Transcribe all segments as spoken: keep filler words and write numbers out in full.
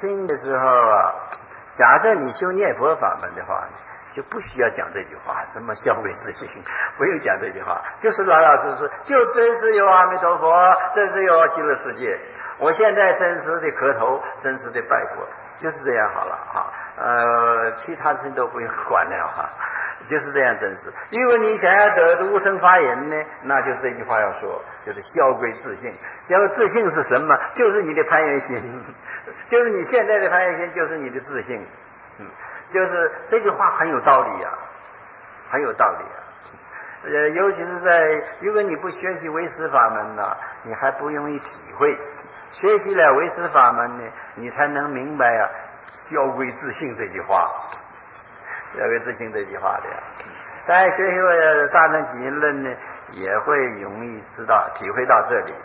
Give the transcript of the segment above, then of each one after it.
轻的时候啊，假设你修念佛法门的话，就不需要讲这句话，什么消费自信，不用讲这句话，就是老老实实，就真是有阿弥陀佛，真是有极乐世界。我现在真实的磕头，真实的拜佛，就是这样好了哈。呃，其他的事都不用管了哈，就是这样真实。如果你想要得无生法忍呢，那就这句话要说，就是消归自性。消归自性是什么？就是你的攀缘心，就是你现在的攀缘心，就是你的自性。嗯，就是这句话很有道理啊，很有道理啊。呃，尤其是在如果你不学习唯识法门呢、啊，你还不容易体会。学习了唯识法门呢，你才能明白啊，消归自性这句话，消归自性这句话的呀。大家学习了大乘起因论呢，也会容易知道体会到这里。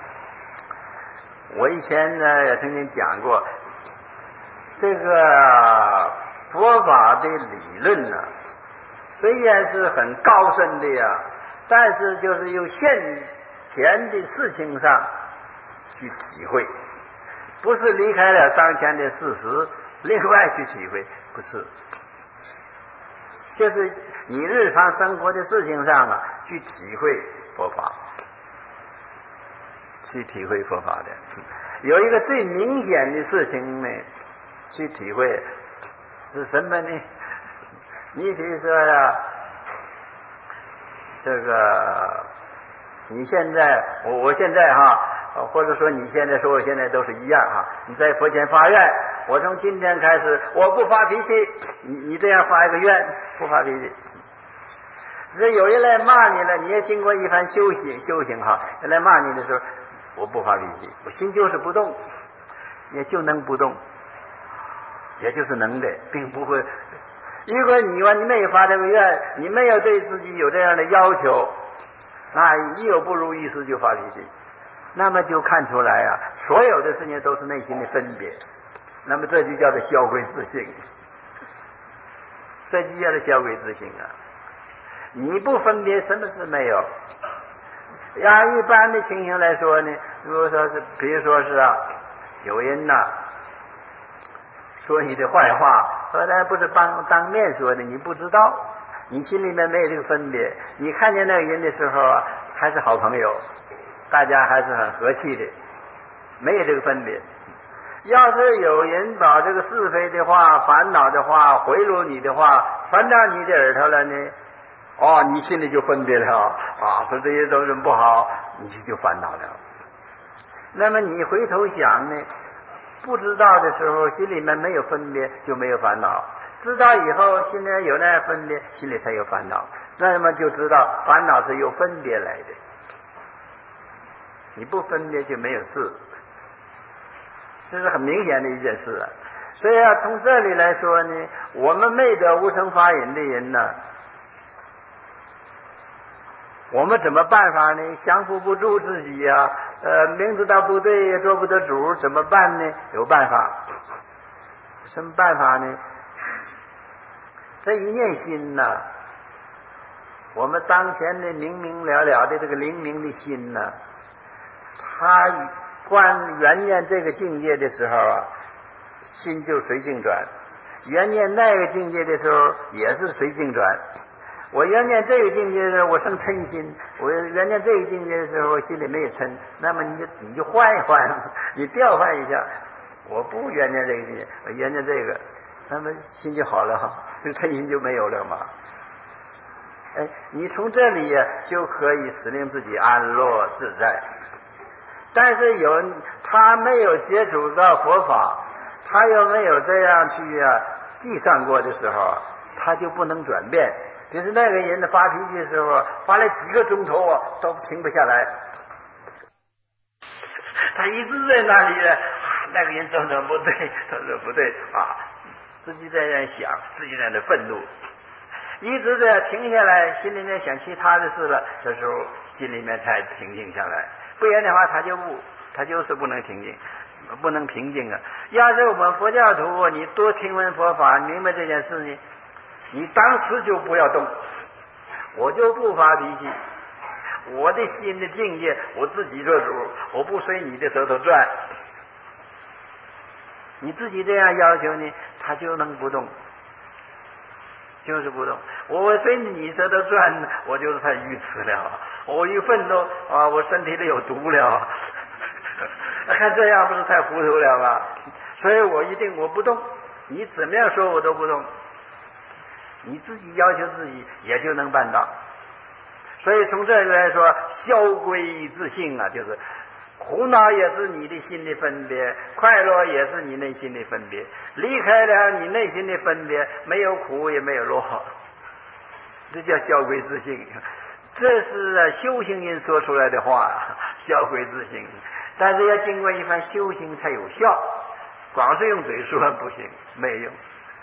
我以前呢也曾经讲过，这个佛法的理论呢、啊，虽然是很高深的呀，但是就是由现前的事情上去体会，不是离开了当前的事实另外去体会，不是，就是你日常生活的事情上啊去体会佛法，去体会佛法的。有一个最明显的事情呢，去体会是什么呢？你比如说呀，这个你现在我我现在哈，或者说你现在说我现在都是一样哈。你在佛前发愿，我从今天开始我不发脾气，你你这样发一个愿，不发脾气。这有人来骂你了，你也经过一番修行修行哈，人来骂你的时候，我不发脾气，我心就是不动，也就能不动，也就是能的，并不会。如果你说你没有发这个愿，你没有对自己有这样的要求，那一有不如意事就发脾气，那么就看出来啊，所有的事情都是内心的分别，那么这就叫做消归自性，这就叫做消归自性啊。你不分别，什么事没有。按一般的情形来说呢，如果说是，比如说是啊，有人呐、啊、说你的坏话，后来不是当当面说的，你不知道，你心里面没有这个分别，你看见那个人的时候啊，还是好朋友，大家还是很和气的，没有这个分别。要是有人把这个是非的话、烦恼的话、回路你的话传到你的耳朵了呢，哦，你心里就分别了啊，说这些都是不好，你就烦恼了。那么你回头想呢，不知道的时候心里面没有分别，就没有烦恼；知道以后心里有那样分别，心里才有烦恼。那么就知道烦恼是由分别来的，你不分别就没有事，这是很明显的一件事啊。所以啊，从这里来说呢，我们没得无生法忍的人呢，我们怎么办法呢？降服不住自己呀、啊，呃，明知道不对也做不得主，怎么办呢？有办法。什么办法呢？这一念心呐、啊，我们当前的明明了了的这个灵明的心呐、啊，它观缘念这个境界的时候啊，心就随境转；缘念那个境界的时候，也是随境转。我缘念这个境界的时候，我生嗔心；我缘念这个境界的时候，我心里没有嗔。那么你就你就换一换，你调换一下，我不缘念这个境界，我缘念这个，那么心就好了哈，这嗔心就没有了嘛。哎，你从这里呀、啊、就可以使令自己安乐自在。但是有他没有接触到佛法，他又没有这样去啊计算过的时候，他就不能转变。就是那个人的发脾气的时候，发了几个钟头啊，都停不下来。他一直在那里呢，那个人怎么不对，怎么不对啊？自己在那想，自己在那愤怒，一直在停下来，心里面想其他的事了，这时候心里面才平静下来。不然的话，他就不，他就是不能平静，不能平静啊。要是我们佛教徒，你多听闻佛法，明白这件事呢，你当时就不要动，我就不发脾气，我的心的境界我自己做主，我不随你的舌头转。 你自己这样要求呢，他就能不动，就是不动。我随你舌头转，我就是太愚痴了。我一愤怒啊，我身体里有毒了。看这样不是太糊涂了吗？所以我一定我不动，你怎么样说我都不动。你自己要求自己，也就能办到。所以从这个来说，消归自性啊，就是苦恼也是你的心的分别，快乐也是你内心的分别。离开了你内心的分别，没有苦也没有乐，这叫消归自性。这是修行人说出来的话，消归自性。但是要经过一番修行才有效，光是用嘴说不行，没用。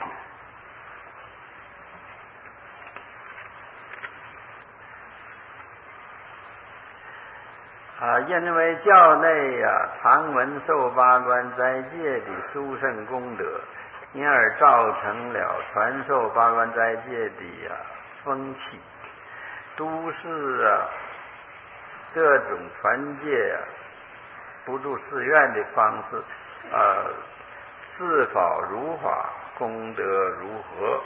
啊，因为教内呀、啊、常闻受八关斋戒的殊胜功德，因而造成了传授八关斋戒的呀、啊、风气。都是啊这种传戒啊不住寺院的方式，呃，是否如法，功德如何？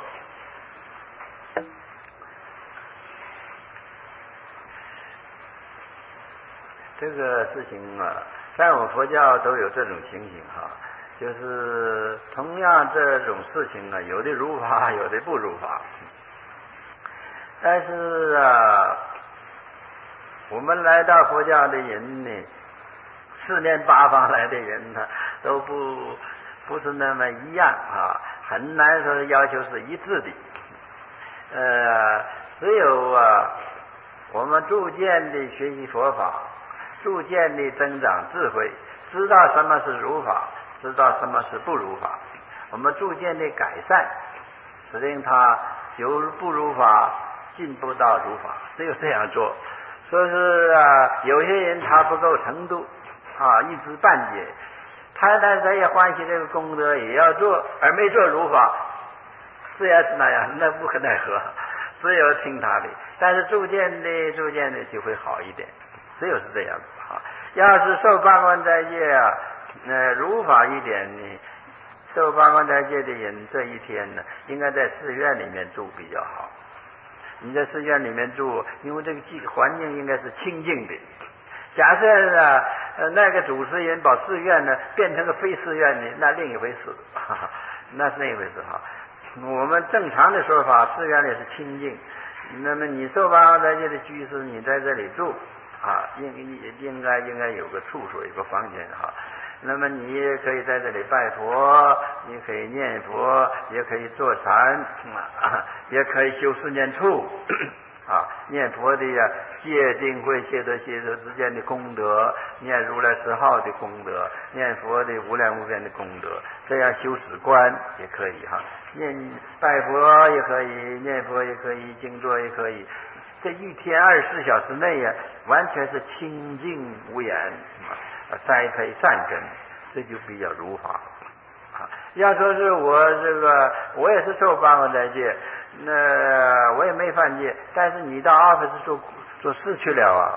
这个事情啊，在我们佛教都有这种情形哈，就是同样这种事情啊，有的如法，有的不如法。但是啊，我们来到佛教的人呢，四面八方来的人呢，都不不是那么一样啊，很难说要求是一致的。呃，只有啊，我们逐渐的学习佛法，逐渐的增长智慧，知道什么是如法，知道什么是不如法，我们逐渐的改善，使令他由不如法进步到如法，只有这样做。说是啊，有些人他不够程度啊，一知半解，他但他也欢喜这个功德，也要做，而没做如法，虽然是那样，那不可奈何，只有听他的。但是逐渐的、逐渐的就会好一点，只有是这样子啊。要是受八关斋戒啊，呃，如法一点呢，受八关斋戒的人这一天呢，应该在寺院里面住比较好。你在寺院里面住，因为这个环境应该是清净的。假设呢，呃，那个主持人把寺院呢变成个非寺院呢，那另一回事，哈哈，那是另一回事哈。我们正常的说法，寺院里是清净。那么你受八关斋戒的居士，你在这里住啊，应应该应该有个处所，有个房间哈。那么你也可以在这里拜佛，你可以念佛，也可以坐禅，也可以修四念处啊。念佛的呀，戒定慧戒德戒德之间的功德，念如来十号的功德，念佛的无量无边的功德，这样修止观也可以哈。念拜佛也可以，念佛也可以，静坐也可以。这一天二十四小时内呀，完全是清净无言。栽培善根，这就比较如法啊。要说是我这个，我也是受八关斋戒，那我也没犯戒，但是你到阿佛寺做做事去了啊，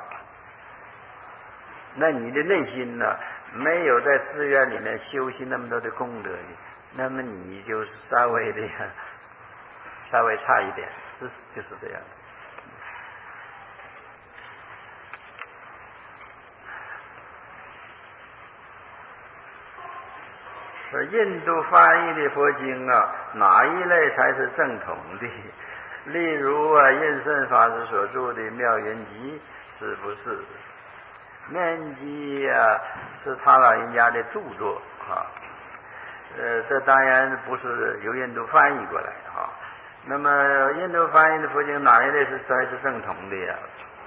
那你的内心呢，没有在寺院里面修习那么多的功德的，那么你就稍微的稍微差一点，是就是这样。说印度翻译的佛经啊，哪一类才是正统的？例如啊，印顺法师所著的《妙圆集》，是不是？面积啊，是他老人家的著作啊。呃，这当然不是由印度翻译过来啊。那么，印度翻译的佛经哪一类是才是正统的呀？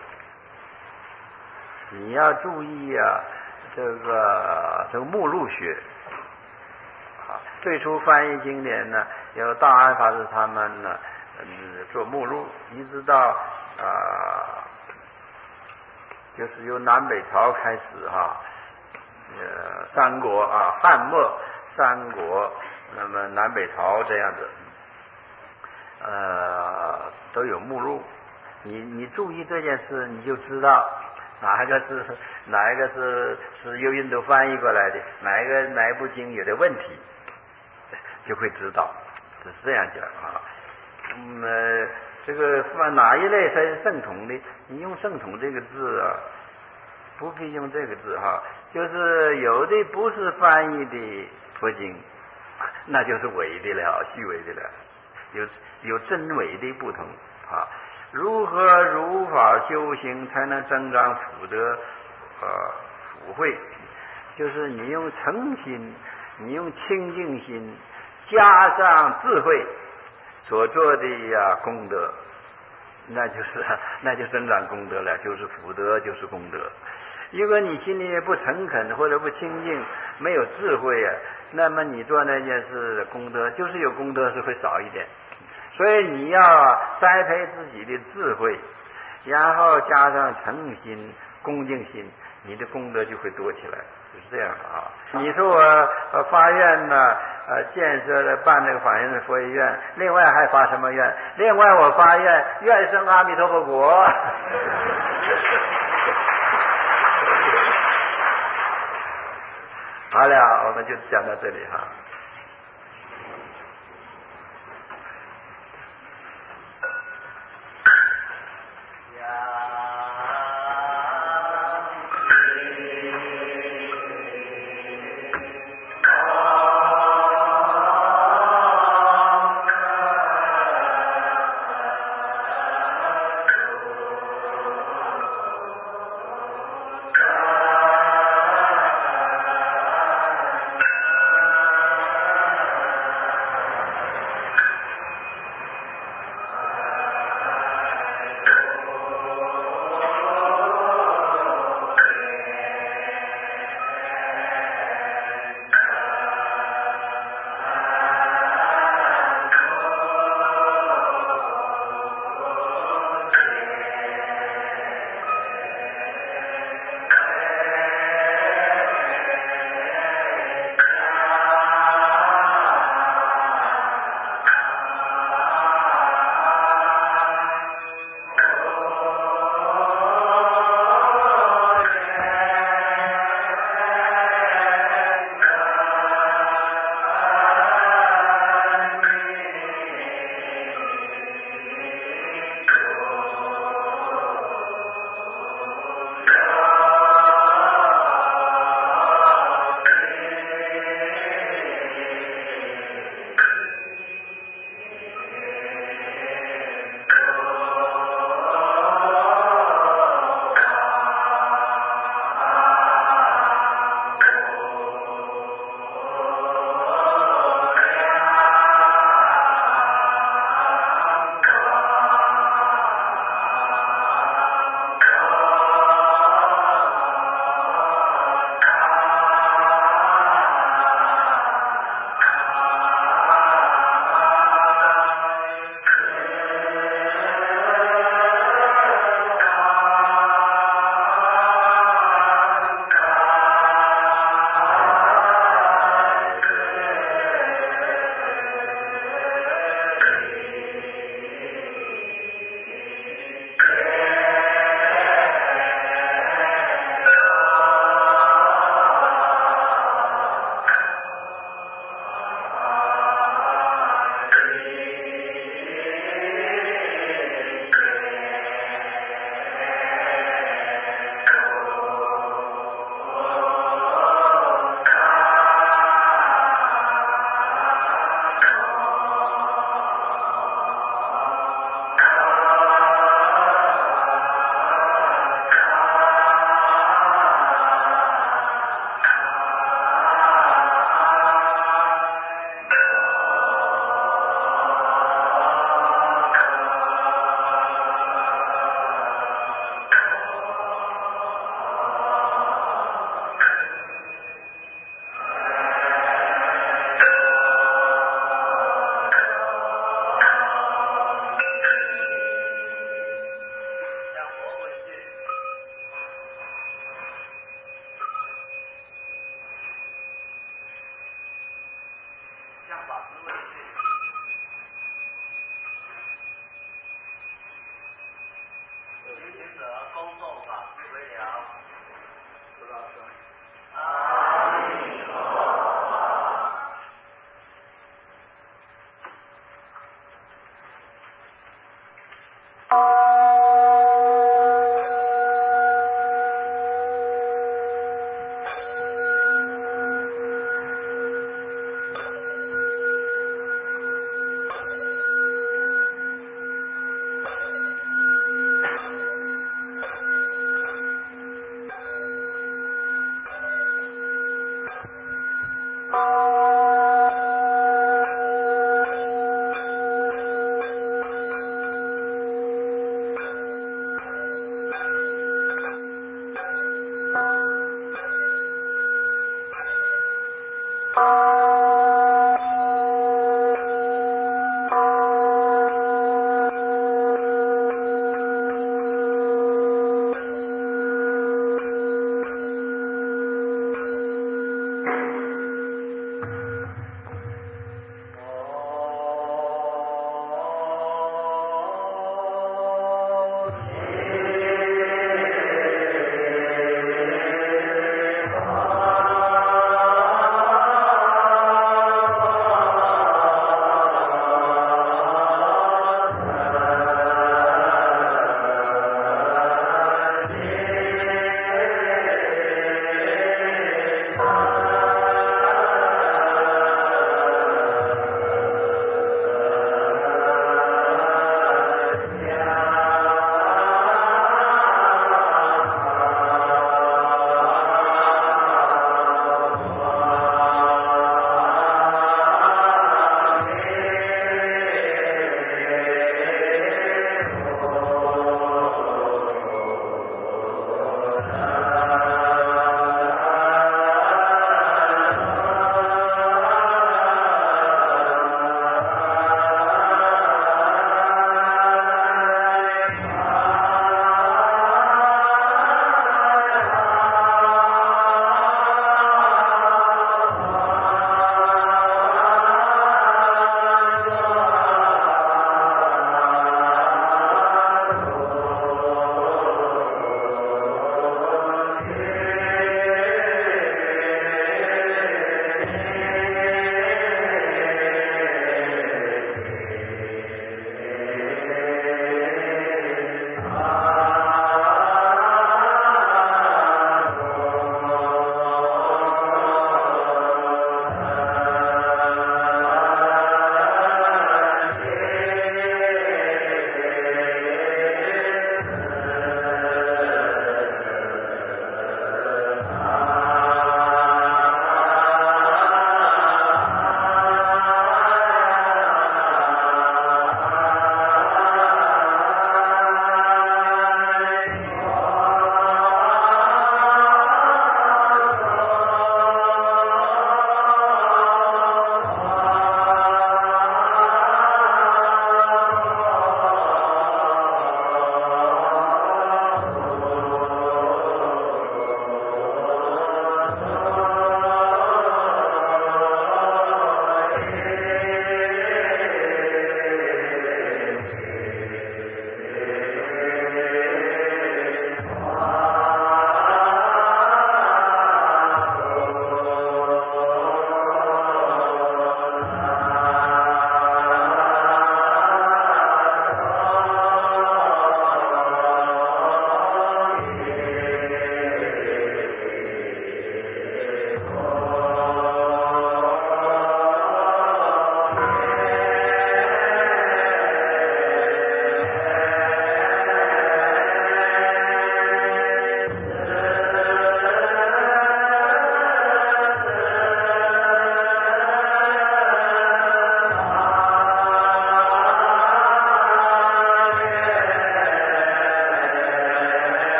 你要注意啊，这个这个目录学。最初翻译经典呢，有大安法师他们呢，嗯，做目录，一直到啊、呃，就是由南北朝开始哈，呃，三国啊，汉末三国，那么南北朝这样子，呃，都有目录。你你注意这件事，你就知道哪一个是哪一个是是由印度翻译过来的，哪一个哪一部经有的问题。 就会知道，是这样讲啊。嗯，呃、这个哪一类才是正统的？你用正统这个字啊，不必用这个字哈，就是有的不是翻译的佛经，那就是伪的了，虚伪的了，有有真伪的不同啊。如何如法修行才能增长福德呃福慧？就是你用诚心，你用清净心，加上智慧所做的呀功德，那就是那就增长功德了，就是福德，就是功德。如果你心里不诚恳或者不清净，没有智慧啊，那么你做那件事功德就是有功德是会少一点。所以你要栽培自己的智慧，然后加上诚心、恭敬心，你的功德就会多起来，就是这样的啊。你说我呃发愿呢，呃建设了办那个法源佛学院，另外还发什么愿？另外我发愿愿生阿弥陀佛国。好了，我们就讲到这里哈。呀。